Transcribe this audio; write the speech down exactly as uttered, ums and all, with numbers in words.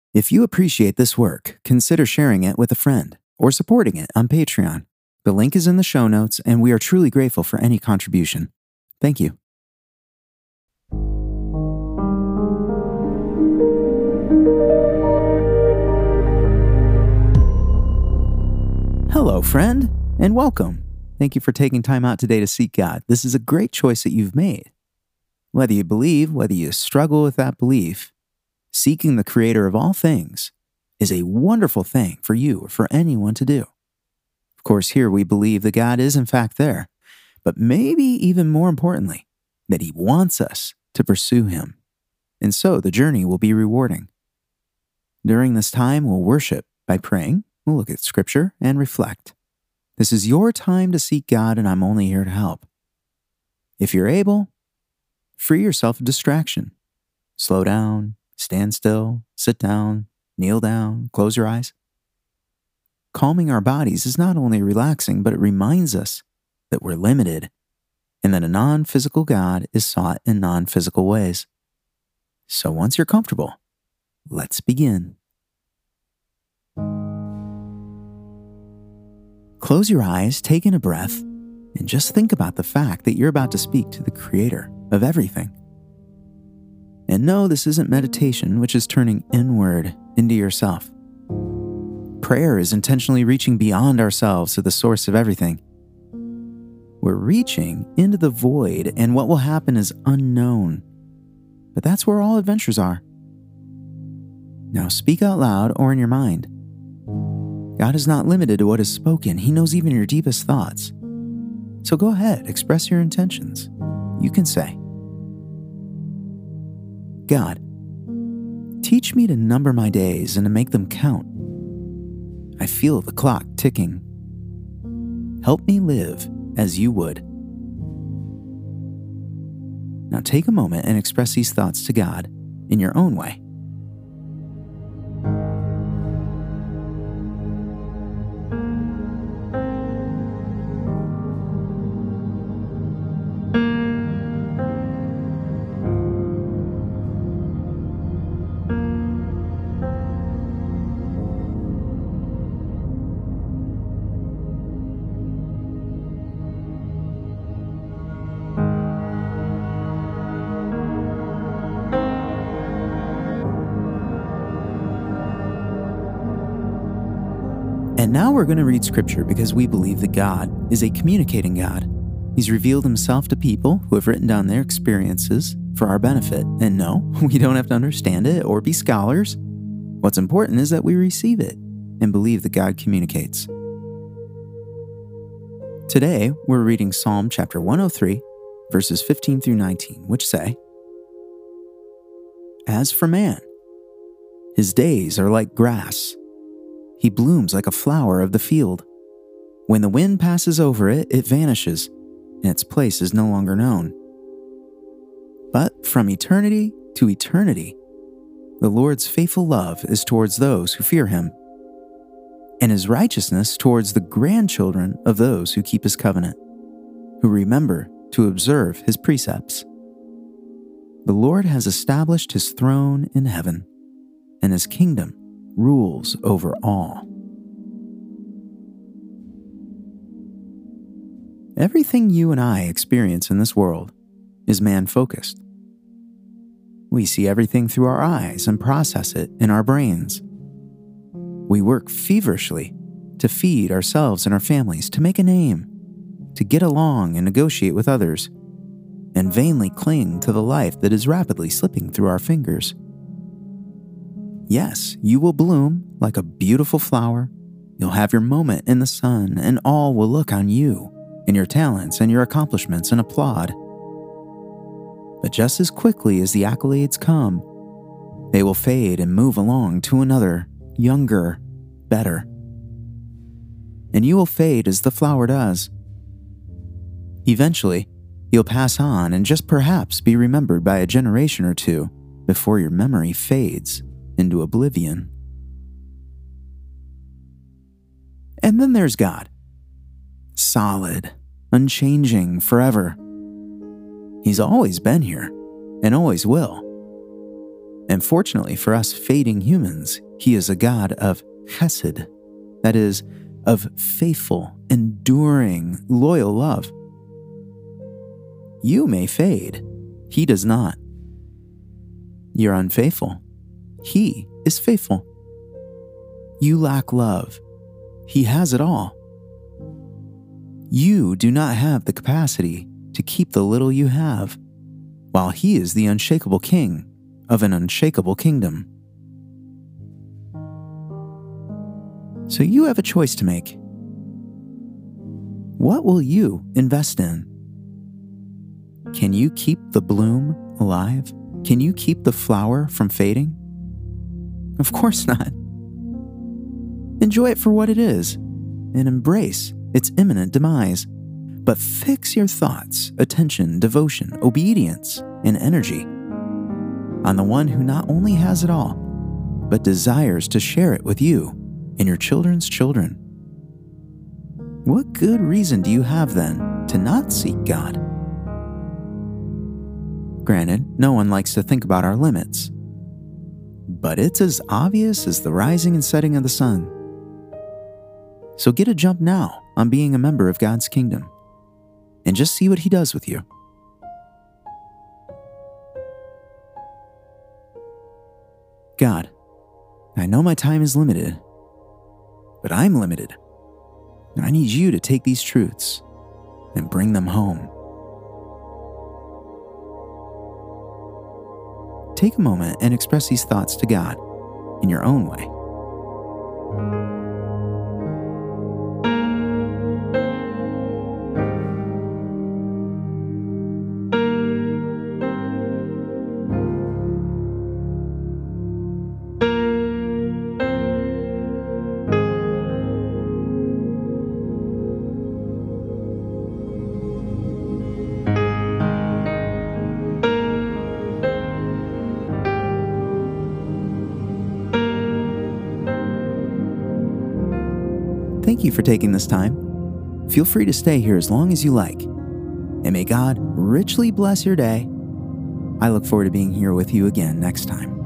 If you appreciate this work, consider sharing it with a friend or supporting it on Patreon. The link is in the show notes, and we are truly grateful for any contribution. Thank you. Hello, friend, and welcome. Thank you for taking time out today to seek God. This is a great choice that you've made. Whether you believe, whether you struggle with that belief, seeking the Creator of all things is a wonderful thing for you or for anyone to do. Of course, here we believe that God is in fact there, but maybe even more importantly, that He wants us to pursue Him. And so the journey will be rewarding. During this time, we'll worship by praying, we'll look at Scripture, and reflect. This is your time to seek God, and I'm only here to help. If you're able, free yourself of distraction. Slow down, stand still, sit down, kneel down, close your eyes. Calming our bodies is not only relaxing, but it reminds us that we're limited and that a non-physical God is sought in non-physical ways. So once you're comfortable, let's begin. Close your eyes, take in a breath, and just think about the fact that you're about to speak to the Creator of everything. And no, this isn't meditation, which is turning inward into yourself. Prayer is intentionally reaching beyond ourselves to the source of everything. We're reaching into the void, and what will happen is unknown. But that's where all adventures are. Now speak out loud or in your mind. God is not limited to what is spoken. He knows even your deepest thoughts. So go ahead, express your intentions. You can say, God, teach me to number my days and to make them count. I feel the clock ticking. Help me live as you would. Now take a moment and express these thoughts to God in your own way. And now we're going to read Scripture because we believe that God is a communicating God. He's revealed Himself to people who have written down their experiences for our benefit. And no, we don't have to understand it or be scholars. What's important is that we receive it and believe that God communicates. Today, we're reading Psalm chapter one oh three, verses fifteen through nineteen, which say, As for man, his days are like grass. He blooms like a flower of the field. When the wind passes over it, it vanishes, and its place is no longer known. But from eternity to eternity, the Lord's faithful love is towards those who fear Him, and His righteousness towards the grandchildren of those who keep His covenant, who remember to observe His precepts. The Lord has established His throne in heaven, and His kingdom rules over all. Everything you and I experience in this world is man-focused. We see everything through our eyes and process it in our brains. We work feverishly to feed ourselves and our families, to make a name, to get along and negotiate with others, and vainly cling to the life that is rapidly slipping through our fingers. Yes, you will bloom like a beautiful flower. You'll have your moment in the sun, and all will look on you and your talents and your accomplishments and applaud. But just as quickly as the accolades come, they will fade and move along to another, younger, better. And you will fade as the flower does. Eventually, you'll pass on and just perhaps be remembered by a generation or two before your memory fades into oblivion. And then there's God. Solid, unchanging, forever. He's always been here and always will. And fortunately for us fading humans, He is a God of chesed, that is, of faithful, enduring, loyal love. You may fade. He does not. You're unfaithful. He is faithful. You lack love. He has it all. You do not have the capacity to keep the little you have, while He is the unshakable King of an unshakable kingdom. So you have a choice to make. What will you invest in? Can you keep the bloom alive? Can you keep the flower from fading? Of course not. Enjoy it for what it is and embrace its imminent demise. But fix your thoughts, attention, devotion, obedience, and energy on the one who not only has it all, but desires to share it with you and your children's children. What good reason do you have then to not seek God? Granted, no one likes to think about our limits, but it's as obvious as the rising and setting of the sun. So get a jump now on being a member of God's kingdom, and just see what He does with you. God, I know my time is limited, but I'm limited. I need You to take these truths and bring them home. Take a moment and express these thoughts to God in your own way. Thank you for taking this time. Feel free to stay here as long as you like. And may God richly bless your day. I look forward to being here with you again next time.